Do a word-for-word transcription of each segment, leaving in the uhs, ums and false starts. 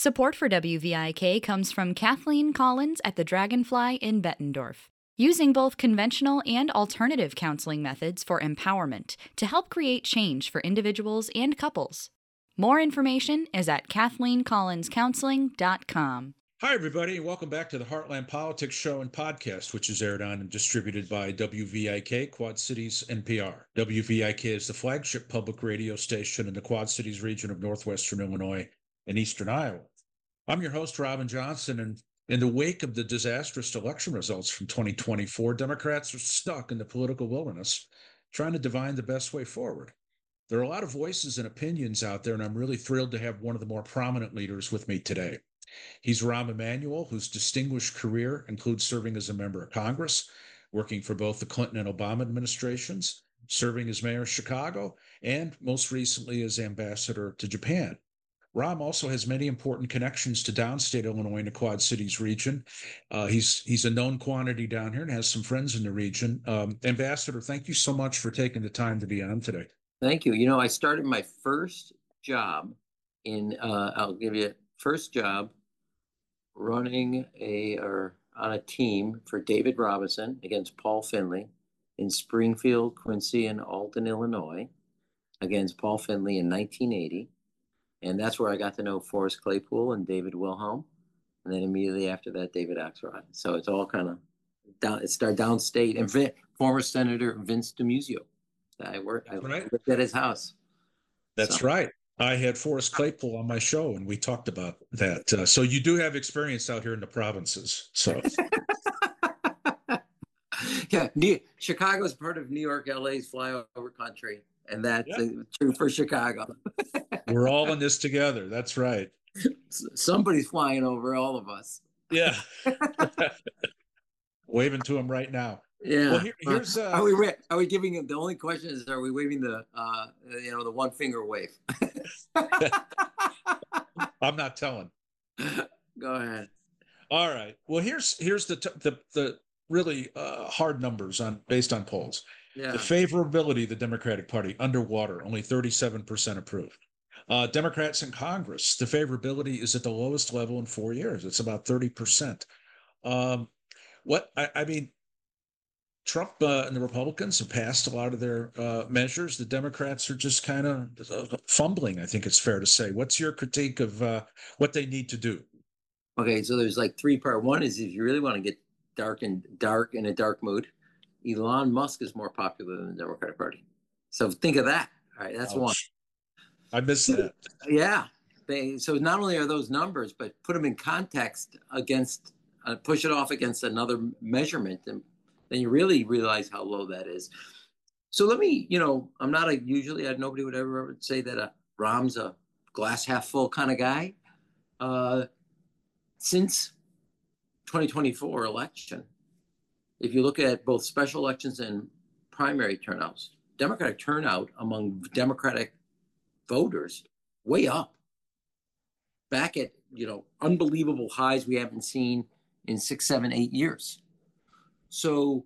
Support for W V I K comes from Kathleen Collins at the Dragonfly in Bettendorf, using both conventional and alternative counseling methods for empowerment to help create change for individuals and couples. More information is at kathleen collins counseling dot com. Hi, everybody, and welcome back to the Heartland Politics Show and Podcast, which is aired on and distributed by W V I K, Quad Cities N P R. W V I K is the flagship public radio station in the Quad Cities region of northwestern Illinois and eastern Iowa. I'm your host, Robin Johnson, and in the wake of the disastrous election results from twenty twenty-four, Democrats are stuck in the political wilderness, trying to divine the best way forward. There are a lot of voices and opinions out there, and I'm really thrilled to have one of the more prominent leaders with me today. He's Rahm Emanuel, whose distinguished career includes serving as a member of Congress, working for both the Clinton and Obama administrations, serving as mayor of Chicago, and most recently as ambassador to Japan. Rahm also has many important connections to downstate Illinois and the Quad Cities region. Uh, he's he's a known quantity down here and has some friends in the region. Um, Ambassador, thank you so much for taking the time to be on today. Thank you. You know, I started my first job in, uh, I'll give you first job running a or on a team for David Robinson against Paul Finley in Springfield, Quincy, and Alton, Illinois, against Paul Finley in nineteen eighty. And that's where I got to know Forrest Claypool and David Wilhelm. And then immediately after that, David Axelrod. So it's all kind of down, it's our downstate. And Vin, former Senator Vince DiMuzio. I worked, I right. lived at his house. That's so. Right. I had Forrest Claypool on my show, and we talked about that. Uh, so you do have experience out here in the provinces. So, yeah, New, Chicago is part of New York, L A's flyover country, and that's yep. true for Chicago. We're all in this together. That's right. Somebody's flying over all of us. Yeah, waving to him right now. Yeah. Well, here, here's. Uh, are we are we giving him? The only question is, are we waving the uh, you know, the one finger wave? I'm not telling. Go ahead. All right. Well, here's here's the t- the the really uh, hard numbers on based on polls. Yeah. The favorability of the Democratic Party underwater, only thirty-seven percent approved. Uh, Democrats in Congress, the favorability is at the lowest level in four years. It's about thirty percent. Um, what I, I mean. Trump uh, and the Republicans have passed a lot of their uh, measures. The Democrats are just kind of uh, fumbling, I think it's fair to say. What's your critique of uh, what they need to do? Okay, so there's like three part. One is if you really want to get dark and dark in a dark mood, Elon Musk is more popular than the Democratic Party. So think of that. All right, that's Ouch. one. I missed that. Yeah. They, so not only are those numbers, but put them in context against, uh, push it off against another measurement, and then you really realize how low that is. So let me, you know, I'm not a, usually I, nobody would ever, ever say that a Rahm's a glass half full kind of guy. Uh, since twenty twenty-four election, if you look at both special elections and primary turnouts, Democratic turnout among Democratic voters way up, back at, you know, unbelievable highs we haven't seen in six, seven, eight years. So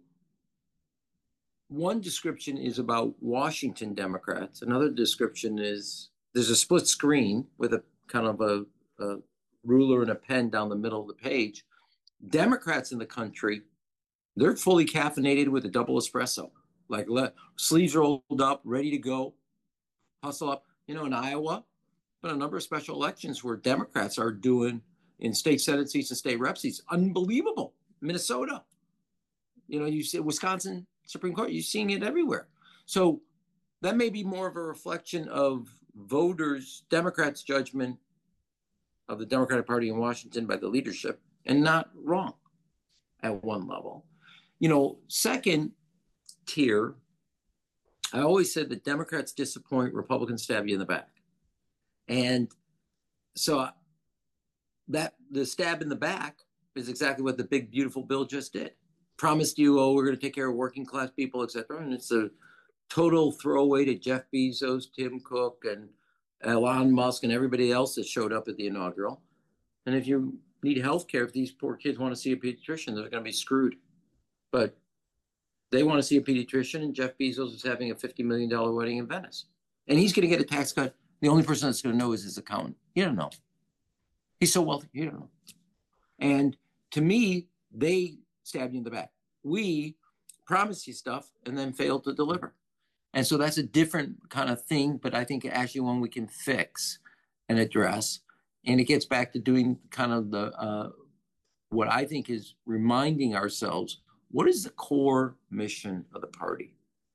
one description is about Washington Democrats. Another description is there's a split screen with a kind of a, a ruler and a pen down the middle of the page. Democrats in the country, they're fully caffeinated with a double espresso, like le- sleeves rolled up, ready to go, hustle up. You know, in Iowa, but a number of special elections where Democrats are doing in state Senate seats and state rep seats, unbelievable. Minnesota. You know, you see Wisconsin Supreme Court, you're seeing it everywhere. So that may be more of a reflection of voters, Democrats' judgment of the Democratic Party in Washington by the leadership, and not wrong at one level. You know, second tier, I always said that Democrats disappoint, Republicans stab you in the back. And so that the stab in the back is exactly what the big, beautiful bill just did. Promised you, oh, we're going to take care of working class people, et cetera. And it's a total throwaway to Jeff Bezos, Tim Cook, and Elon Musk, and everybody else that showed up at the inaugural. And if you need health care, if these poor kids want to see a pediatrician, they're going to be screwed. But they want to see a pediatrician, and Jeff Bezos is having a fifty million dollars wedding in Venice. And he's going to get a tax cut. The only person that's going to know is his accountant. You don't know. He's so wealthy, you don't know. And to me, they stab you in the back. We promise you stuff and then fail to deliver. And so that's a different kind of thing, but I think actually one we can fix and address. And it gets back to doing kind of the, uh, what I think is reminding ourselves, what is the core mission of the party?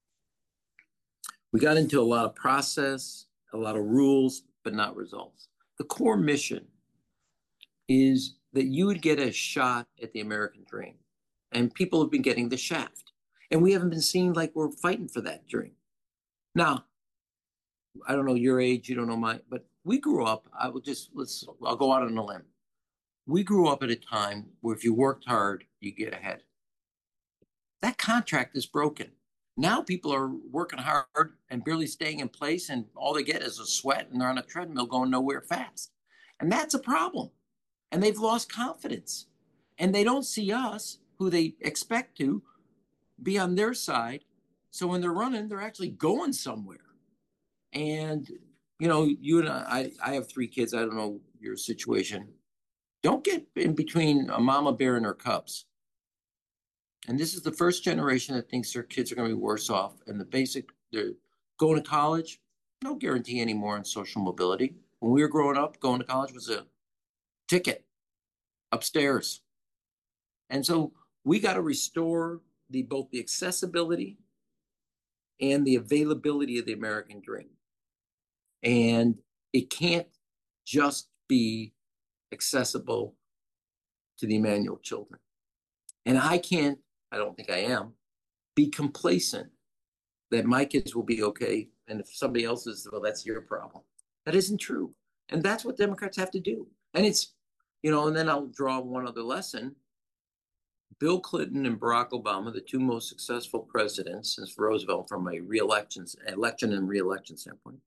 We got into a lot of process, a lot of rules, but not results. The core mission is that you would get a shot at the American dream. And people have been getting the shaft. And we haven't been seen like we're fighting for that dream. Now, I don't know your age, you don't know mine, but we grew up, I will just, let's, I'll go out on a limb. We grew up at a time where if you worked hard, you get ahead. That contract is broken. Now people are working hard and barely staying in place, and all they get is a sweat, and they're on a treadmill going nowhere fast. And that's a problem. And they've lost confidence. And they don't see us, who they expect to be on their side. So when they're running, they're actually going somewhere. And, you know, you and I, I have three kids. I don't know your situation. Don't get in between a mama bear and her cubs. And this is the first generation that thinks their kids are going to be worse off. And the basic, they're going to college, no guarantee anymore on social mobility. When we were growing up, going to college was a ticket upstairs. And so we got to restore the both the accessibility and the availability of the American dream. And it can't just be accessible to the Emmanuel children. And I can't, I don't think I am, be complacent that my kids will be okay. And if somebody else is, well, that's your problem. That isn't true. And that's what Democrats have to do. And it's, you know, and then I'll draw one other lesson. Bill Clinton and Barack Obama, the two most successful presidents since Roosevelt from a re-election, election and re-election standpoint,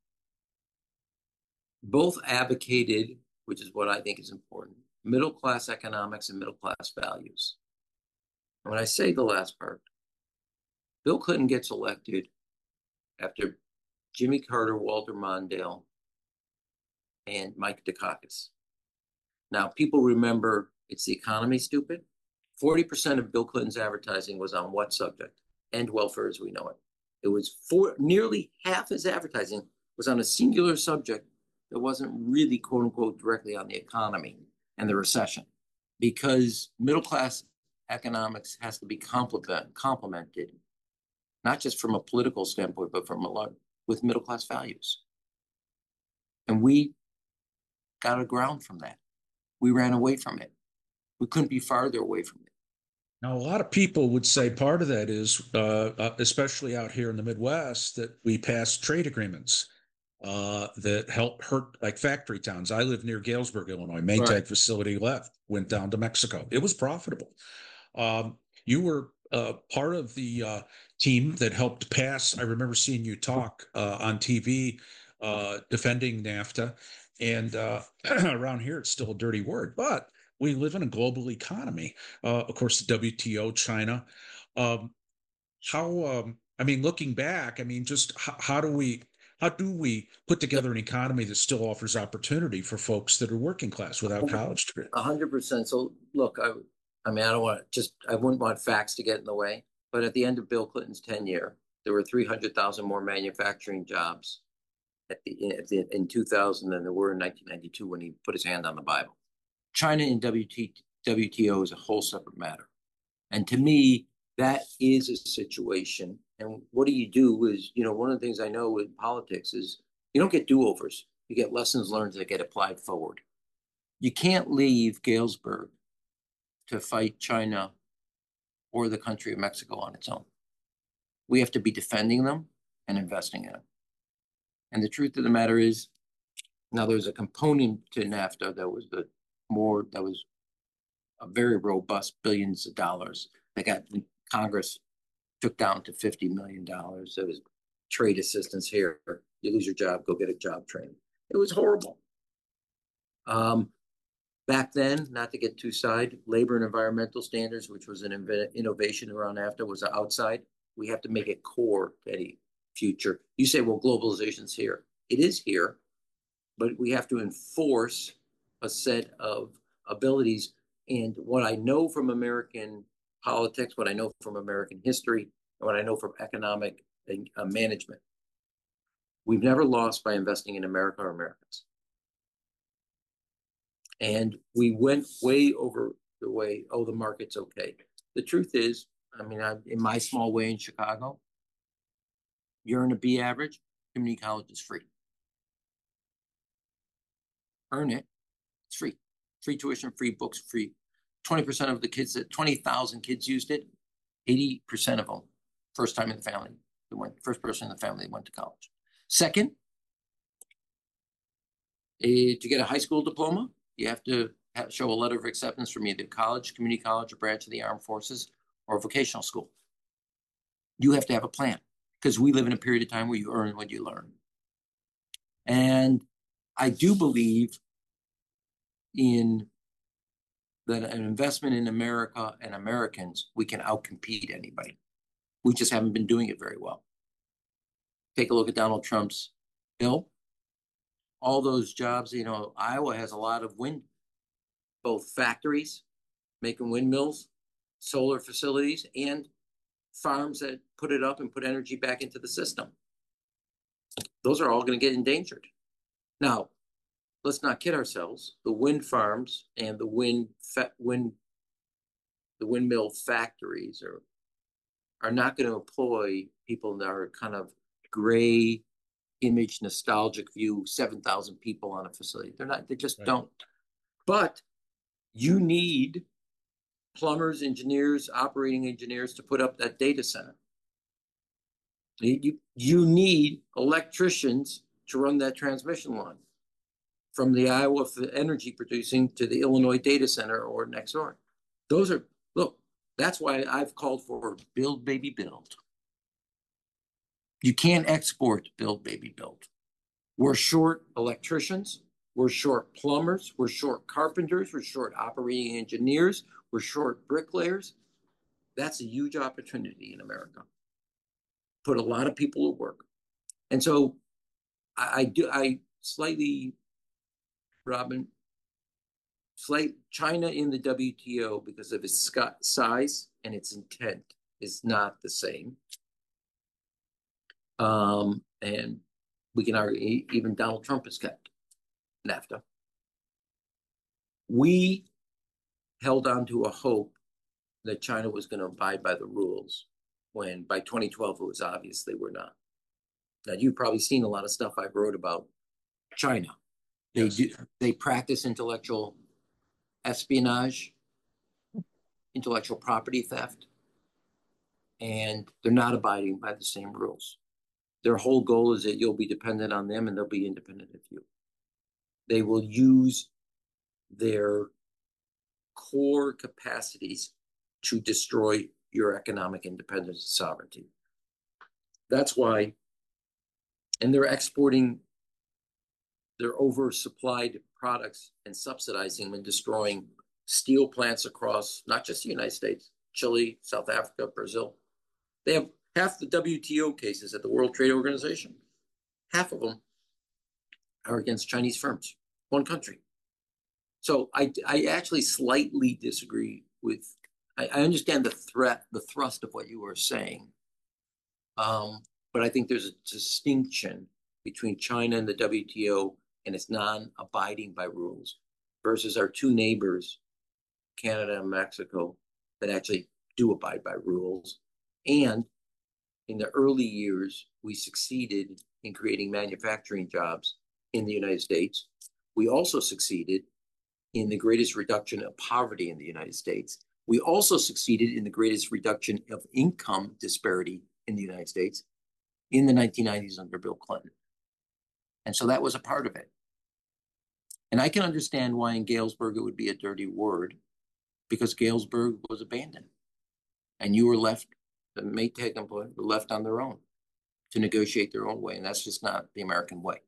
both advocated, which is what I think is important, middle-class economics and middle-class values. And when I say the last part, Bill Clinton gets elected after Jimmy Carter, Walter Mondale, and Mike Dukakis. Now, people remember it's the economy, stupid. forty percent of Bill Clinton's advertising was on what subject? End welfare as we know it. It was for nearly half his advertising was on a singular subject that wasn't really, quote unquote, directly on the economy and the recession, because middle-class economics has to be complement, complemented, not just from a political standpoint, but from a lot with middle-class values. And we got a ground from that. We ran away from it. We couldn't be farther away from it. Now, a lot of people would say part of that is, uh, uh, especially out here in the Midwest, that we passed trade agreements uh, that help hurt like factory towns. I live near Galesburg, Illinois. Maytag right. facility left, went down to Mexico. It was profitable. Um, you were uh, part of the uh, team that helped pass. I remember seeing you talk uh, on T V uh, defending NAFTA. And uh, around here, it's still a dirty word, but we live in a global economy. Uh, of course, the W T O, China. Um, how, um, I mean, looking back, I mean, just how, how do we, how do we put together an economy that still offers opportunity for folks that are working class without college degree? A hundred percent. So look, I, I mean, I don't want to just, I wouldn't want facts to get in the way, but at the end of Bill Clinton's tenure, there were three hundred thousand more manufacturing jobs at the, at the in two thousand than there were in nineteen ninety-two when he put his hand on the Bible. China and W T O is a whole separate matter. And to me, that is a situation. And what do you do is, you know, one of the things I know with politics is you don't get do-overs. You get lessons learned that get applied forward. You can't leave Galesburg to fight China or the country of Mexico on its own. We have to be defending them and investing in them. And the truth of the matter is, now there's a component to NAFTA that was the more, that was a very robust billions of dollars that got Congress took down to fifty million dollars. There was trade assistance here. You lose your job, go get a job training. It was horrible. Um, back then, not to get too side, labor and environmental standards, which was an inv- innovation around NAFTA, was outside. We have to make it core to any future. You say, well, globalization's here. It is here, but we have to enforce a set of abilities. And what I know from American politics, what I know from American history, and what I know from economic uh, management, we've never lost by investing in America or Americans. And we went way over the way, oh, the market's okay. The truth is, I mean, I, in my small way in Chicago, you're in a B average, community college is free. Earn it, it's free. Free tuition, free books, free. twenty percent of the kids, that twenty thousand kids used it, eighty percent of them, first time in the family, they went, first person in the family that went to college. Second, eh, to get a high school diploma, you have to have, show a letter of acceptance from either college, community college, or branch of the armed forces, or vocational school. You have to have a plan, because we live in a period of time where you earn what you learn. And I do believe in that an investment in America and Americans, we can outcompete anybody. We just haven't been doing it very well. Take a look at Donald Trump's bill. All those jobs, you know, Iowa has a lot of wind, both factories making windmills, solar facilities, and farms that put it up and put energy back into the system. Those are all going to get endangered. Now, let's not kid ourselves. The wind farms and the wind wind the windmill factories are are not going to employ people that are kind of gray image, nostalgic view, seven thousand people on a facility. They're not, they just right. don't. But you need plumbers, engineers, operating engineers to put up that data center. You, you need electricians to run that transmission line from the Iowa energy producing to the Illinois data center or next door. Those are, look, that's why I've called for build, baby, build. You can't export build, baby, build. We're short electricians. We're short plumbers. We're short carpenters. We're short operating engineers. We're short bricklayers. That's a huge opportunity in America. Put a lot of people to work. And so I, I do, I slightly, Robin, slight China in the W T O because of its size and its intent is not the same. Um, and we can argue even Donald Trump has kept NAFTA. We held on to a hope that China was going to abide by the rules when by twenty twelve it was obvious they were not. Now, you've probably seen a lot of stuff I've wrote about China. They yes. do, they practice intellectual espionage, intellectual property theft, and they're not abiding by the same rules. Their whole goal is that you'll be dependent on them and they'll be independent of you. They will use their core capacities to destroy your economic independence and sovereignty. That's why, and they're exporting their oversupplied products and subsidizing them and destroying steel plants across not just the United States, Chile, South Africa, Brazil. They have half the W T O cases at the World Trade Organization. Half of them are against Chinese firms, one country. So I, I actually slightly disagree with, I, I understand the threat, the thrust of what you were saying. Um, but I think there's a distinction between China and the W T O and its non-abiding by rules versus our two neighbors, Canada and Mexico, that actually do abide by rules. And in the early years, we succeeded in creating manufacturing jobs in the United States. We also succeeded in the greatest reduction of poverty in the United States. We also succeeded in the greatest reduction of income disparity in the United States in the nineteen nineties under Bill Clinton. And so that was a part of it. And I can understand why in Galesburg it would be a dirty word, because Galesburg was abandoned. And you were left, the Maytag employees were left on their own to negotiate their own way. And that's just not the American way.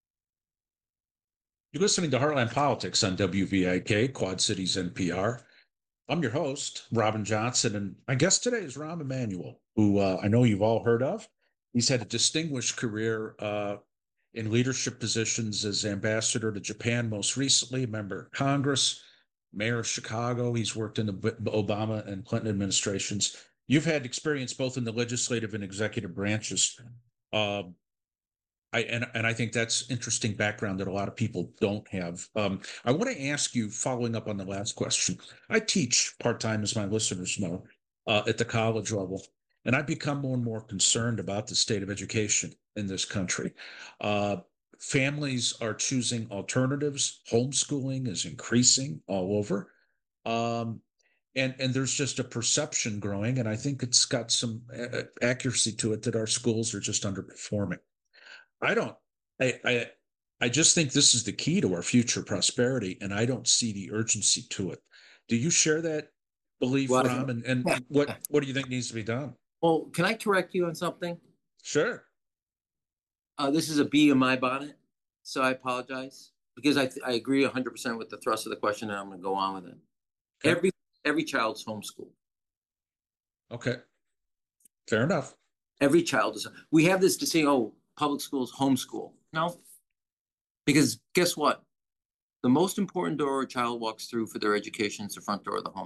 You're listening to Heartland Politics on W V I K, Quad Cities N P R. I'm your host, Robin Johnson, and my guest today is Rahm Emanuel, who uh, I know you've all heard of. He's had a distinguished career uh, in leadership positions as ambassador to Japan, most recently, member of Congress, mayor of Chicago. He's worked in the Obama and Clinton administrations. You've had experience both in the legislative and executive branches. Uh, I, and, and I think that's interesting background that a lot of people don't have. Um, I want to ask you, following up on the last question, I teach part-time, as my listeners know, uh, at the college level, and I've become more and more concerned about the state of education in this country. Uh, families are choosing alternatives. Homeschooling is increasing all over. Um, and, and there's just a perception growing, and I think it's got some uh, accuracy to it that our schools are just underperforming. I don't. I, I I just think this is the key to our future prosperity, and I don't see the urgency to it. Do you share that belief, Well, Ram? And and what what do you think needs to be done? well, can I correct you on something? Sure. Uh, this is a bee in my bonnet, so I apologize because I I agree one hundred percent with the thrust of the question, and I'm going to go on with it. Okay. Every every child's homeschooled. Okay. Fair enough. Every child is. We have this to say, oh, public schools homeschool. No, because guess what? The most important door a child walks through for their education is the front door of the home.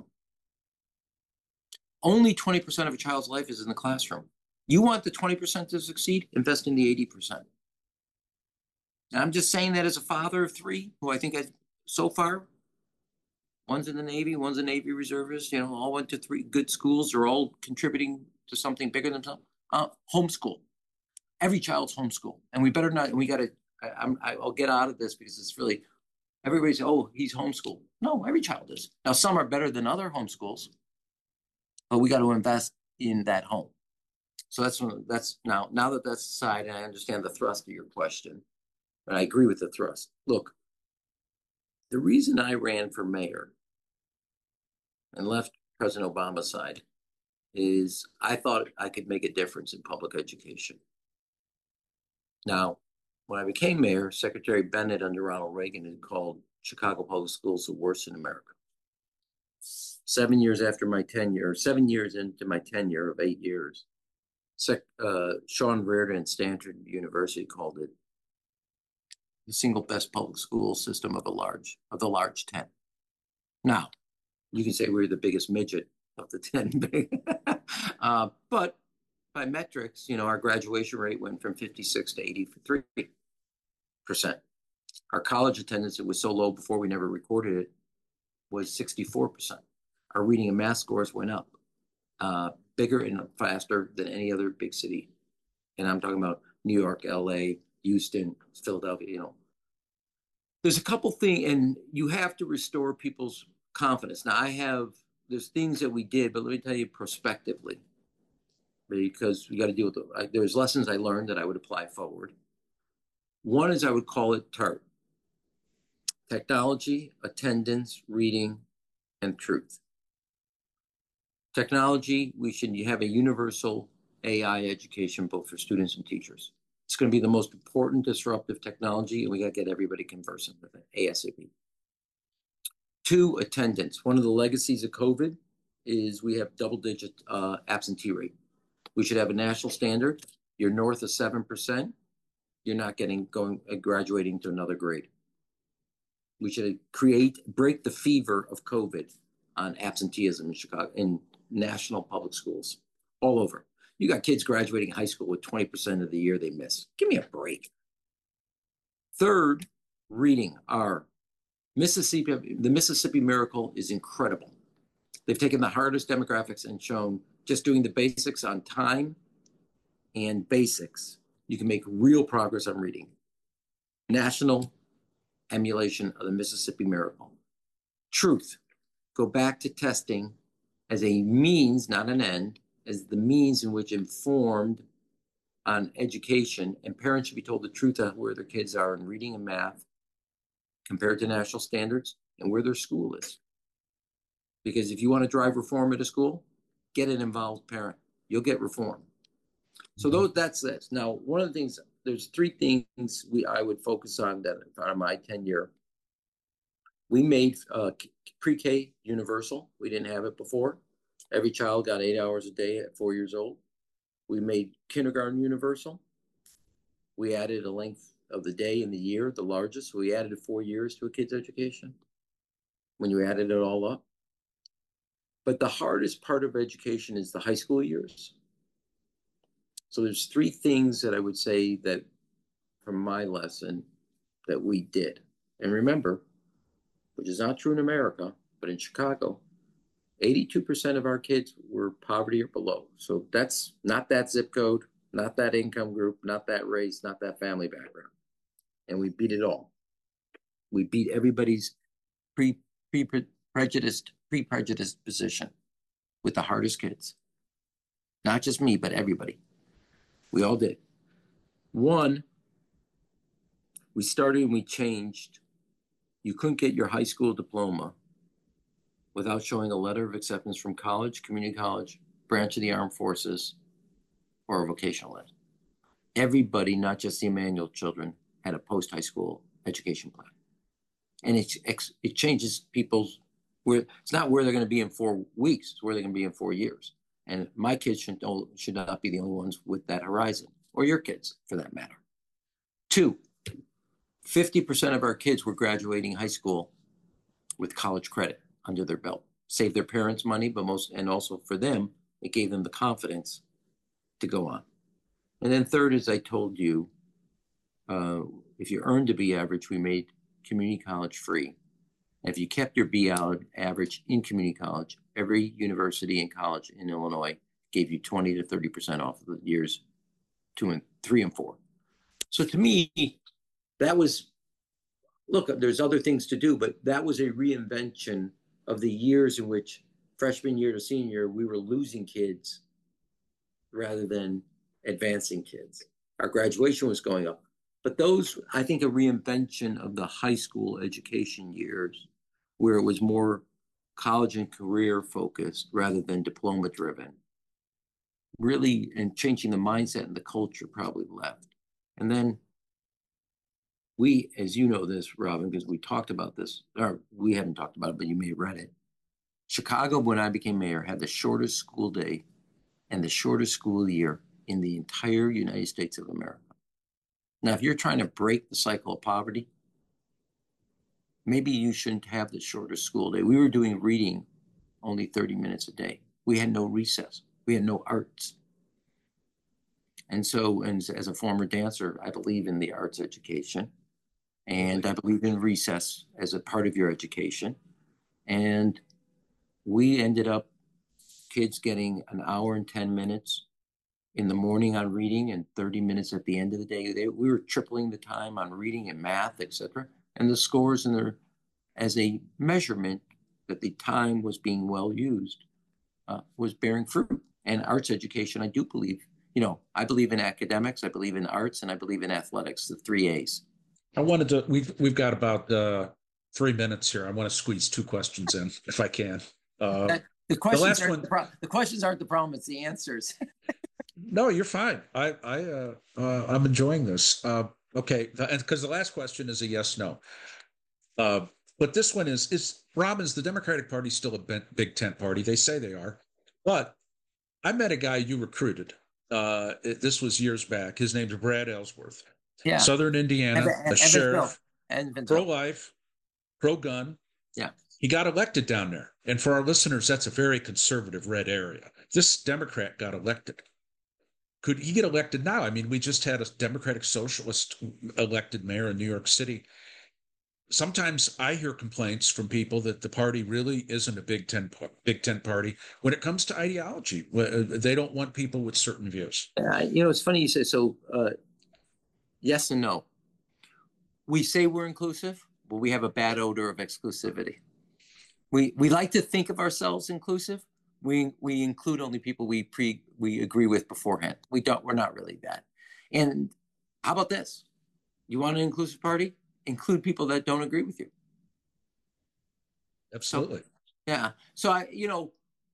Only twenty percent of a child's life is in the classroom. You want the twenty percent to succeed? Invest in the eighty percent. And I'm just saying that as a father of three, who I think I, so far, one's in the Navy, one's a Navy reservist, you know, all went to three good schools. They're all contributing to something bigger than themselves. Uh, homeschool. Every child's homeschool. And we better not, and we got to, I'm, I'll get out of this because it's really, everybody's, oh, he's homeschooled. No, every child is. Now, some are better than other homeschools, but we got to invest in that home. So that's, that's now, now that that's aside, and I understand the thrust of your question, and I agree with the thrust. Look, the reason I ran for mayor and left President Obama's side is I thought I could make a difference in public education. Now, when I became mayor, Secretary Bennett under Ronald Reagan had called Chicago public schools the worst in America. Seven years after my tenure, seven years into my tenure of eight years, Sec, uh, Sean Reardon at Stanford University called it the single best public school system of a large of the large ten. Now, you can say we're the biggest midget of the ten, uh, but by metrics, you know, our graduation rate went from fifty-six to eighty-three percent. Our college attendance, it was so low before we never recorded it, was sixty-four percent. Our reading and math scores went up, uh, bigger and faster than any other big city. And I'm talking about New York, L A, Houston, Philadelphia, you know. There's a couple things, and you have to restore people's confidence. Now, I have, there's things that we did, but let me tell you prospectively, because we got to deal with it. There's lessons I learned that I would apply forward. One is I would call it TART. Technology, attendance, reading, and truth. Technology, we should have a universal A I education both for students and teachers. It's going to be the most important disruptive technology, and we got to get everybody conversant with it ASAP. Two, attendance. One of the legacies of COVID is we have double-digit uh, absentee rate. We should have a national standard. You're north of seven percent. You're not getting going uh, graduating to another grade. We should create break the fever of COVID on absenteeism in Chicago in national public schools all over. You got kids graduating high school with twenty percent of the year they miss. Give me a break. Third, reading. Our Mississippi, the Mississippi Miracle is incredible. They've taken the hardest demographics and shown just doing the basics on time and basics, you can make real progress on reading. National emulation of the Mississippi Miracle. Truth. Go back to testing as a means, not an end, as the means in which informed on education, and parents should be told the truth of where their kids are in reading and math compared to national standards and where their school is. Because if you want to drive reform at a school, get an involved parent. You'll get reform. So those, that's this. Now, one of the things, there's three things we I would focus on that on my tenure. We made uh, pre-K universal. We didn't have it before. Every child got eight hours a day at four years old. We made kindergarten universal. We added a length of the day and the year, the largest. So we added four years to a kid's education when you added it all up. But the hardest part of education is the high school years. So there's three things that I would say that from my lesson that we did. And remember, which is not true in America, but in Chicago, eighty-two percent of our kids were poverty or below. So that's not that zip code, not that income group, not that race, not that family background. And we beat it all. We beat everybody's pre, pre, pre prejudiced, pre-prejudiced position with the hardest kids. Not just me, but everybody. We all did. One, we started and we changed. You couldn't get your high school diploma without showing a letter of acceptance from college, community college, branch of the armed forces, or a vocational ed. Everybody, not just the Emmanuel children, had a post-high school education plan. And it, it changes people's, where it's not where they're going to be in four weeks, it's where they're going to be in four years. And my kids should, should not be the only ones with that horizon, or your kids for that matter. Two, fifty percent of our kids were graduating high school with college credit under their belt. Saved their parents money, but most, and also for them, it gave them the confidence to go on. And then third, as I told you, uh, if you earned to be average, we made community college free. And if you kept your B average in community college, every university and college in Illinois gave you twenty to thirty percent off of the years two and three and four. So to me, that was, look, there's other things to do, but that was a reinvention of the years in which freshman year to senior, we were losing kids rather than advancing kids. Our graduation was going up. But those, I think, a reinvention of the high school education years where it was more college and career focused rather than diploma driven, really, and changing the mindset and the culture probably left. And then we, as you know this, Robin, because we talked about this, or we haven't talked about it, but you may have read it. Chicago, when I became mayor, had the shortest school day and the shortest school year in the entire United States of America. Now, if you're trying to break the cycle of poverty, maybe you shouldn't have the shortest school day. We were doing reading only thirty minutes a day. We had no recess. We had no arts. And so, and as a former dancer, I believe in the arts education. And I believe in recess as a part of your education. And we ended up kids getting an hour and ten minutes in the morning on reading and thirty minutes at the end of the day. They, we were tripling the time on reading and math, et cetera. And the scores in there as a measurement that the time was being well used uh, was bearing fruit. And arts education, I do believe, you know, I believe in academics, I believe in arts, and I believe in athletics, the three A's. I wanted to, we've, we've got about uh, three minutes here. I want to squeeze two questions in if I can. Uh, the, questions the last aren't one, the, pro- the questions aren't the problem, it's the answers. No, you're fine. I, I, uh, uh, I'm enjoying this. Uh, okay, because the last question is a yes, no. Uh, but this one is: is Rob, is the Democratic Party still a big tent party? They say they are, but I met a guy you recruited. Uh, it, this was years back. His name's Brad Ellsworth. Yeah, Southern Indiana, Evan, a Evan sheriff, Evan pro-life, pro-gun. Yeah. He got elected down there. And for our listeners, that's a very conservative red area. This Democrat got elected. Could he get elected now? I mean, we just had a Democratic Socialist elected mayor in New York City. Sometimes I hear complaints from people that the party really isn't a big tent, big tent party when it comes to ideology. They don't want people with certain views. Uh, you know, it's funny you say so. Uh, yes and no. We say we're inclusive, but we have a bad odor of exclusivity. We we like to think of ourselves inclusive. We we include only people we pre we agree with beforehand. We don't. We're not really that. And how about this? You want an inclusive party? Include people that don't agree with you. Absolutely. So, yeah. So I, you know,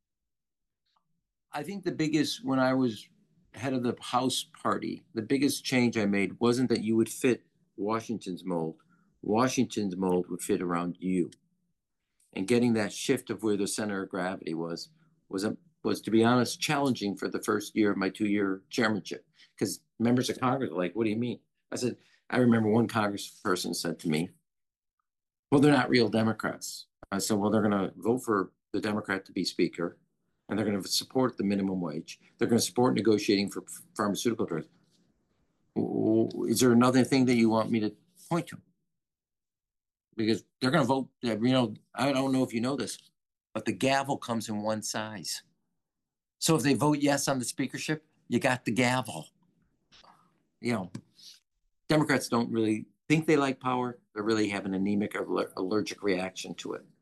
I think the biggest, when I was head of the House party, the biggest change I made wasn't that you would fit Washington's mold. Washington's mold would fit around you. And getting that shift of where the center of gravity was, was, a, was to be honest, challenging for the first year of my two-year chairmanship. Because members of Congress were like, what do you mean? I said, I remember one congressperson said to me, well, they're not real Democrats. I said, well, they're going to vote for the Democrat to be speaker, and they're going to support the minimum wage. They're going to support negotiating for pharmaceutical drugs. Is there another thing that you want me to point to? Because they're going to vote, you know, I don't know if you know this, but the gavel comes in one size. So if they vote yes on the speakership, you got the gavel. You know, Democrats don't really think they like power. They really have an anemic or allergic reaction to it.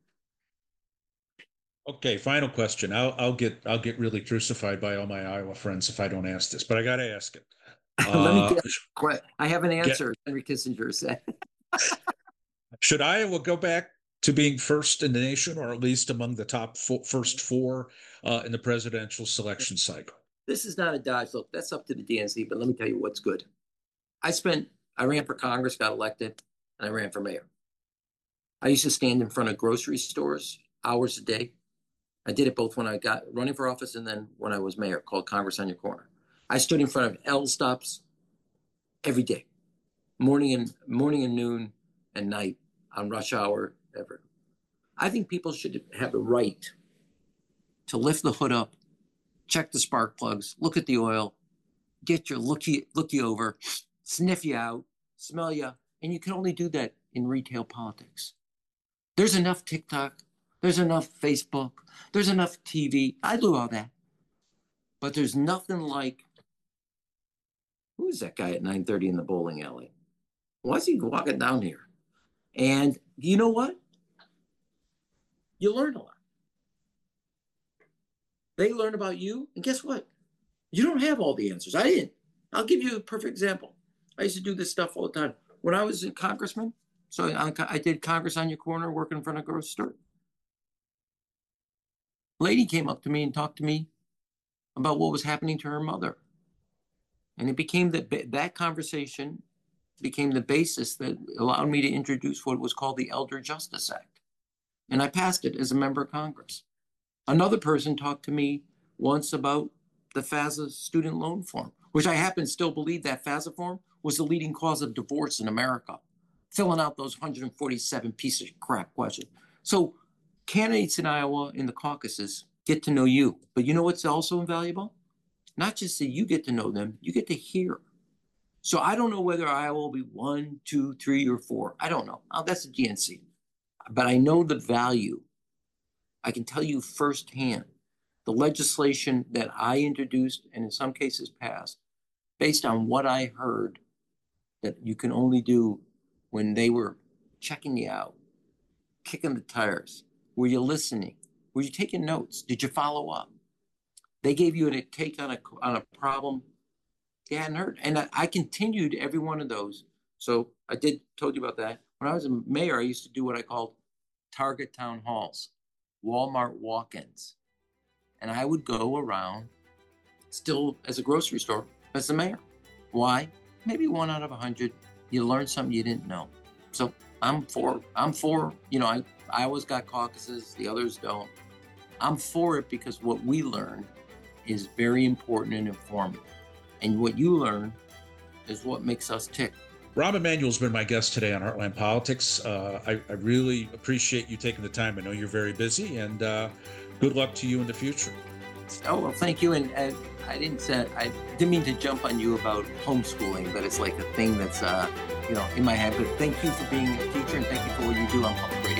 Okay, final question. I'll I'll get I'll get really crucified by all my Iowa friends if I don't ask this, but I got to ask it. Let me Uh, get. I have an answer. Get, Henry Kissinger said. Should Iowa go back to being first in the nation, or at least among the top four, first four uh, in the presidential selection cycle? This is not a dodge. Look, that's up to the D N C, but let me tell you what's good. I spent, I ran for Congress, got elected, and I ran for mayor. I used to stand in front of grocery stores hours a day. I did it both when I got running for office and then when I was mayor, called Congress on Your Corner. I stood in front of L stops every day, morning and morning and noon and night on rush hour, ever. I think people should have the right to lift the hood up, check the spark plugs, look at the oil, get your looky looky over, sniff you out, smell you, and you can only do that in retail politics. There's enough TikTok, there's enough Facebook, there's enough T V. I do all that. But there's nothing like, who's that guy at nine thirty in the bowling alley? Why is he walking down here? And you know what? You learn a lot. They learn about you, and guess what? You don't have all the answers. I didn't. I'll give you a perfect example. I used to do this stuff all the time. When I was a congressman, so I, I did Congress on Your Corner, working in front of a grocery store. Lady came up to me and talked to me about what was happening to her mother. And it became that that conversation became the basis that allowed me to introduce what was called the Elder Justice Act. And I passed it as a member of Congress. Another person talked to me once about the FAFSA student loan form, which I happen to still believe that FAFSA form was the leading cause of divorce in America, filling out those one hundred forty-seven pieces of crap questions. So candidates in Iowa in the caucuses get to know you. But you know what's also invaluable? Not just that you get to know them, you get to hear. So I don't know whether Iowa will be one, two, three, or four. I don't know. Oh, that's the G N C. But I know the value. I can tell you firsthand the legislation that I introduced and in some cases passed based on what I heard that you can only do when they were checking you out, kicking the tires. Were you listening? Were you taking notes? Did you follow up? They gave you a take on a, on a problem you hadn't heard. And I, I continued every one of those. So I did told you about that. When I was a mayor, I used to do what I called Target town halls, Walmart walk-ins. And I would go around still as a grocery store as the mayor. Why? Maybe one out of a hundred, you learn something you didn't know. So I'm for, I'm for, you know, I, I always got caucuses, the others don't. I'm for it because what we learn is very important and informative. And what you learn is what makes us tick. Rahm Emanuel's been my guest today on Heartland Politics. Uh, I, I really appreciate you taking the time. I know you're very busy, and uh, good luck to you in the future. Oh, well, thank you. And, and I didn't say, I didn't mean to jump on you about homeschooling, but it's like a thing that's, uh, you know, in my head. But thank you for being a teacher, and thank you for what you do on public radio.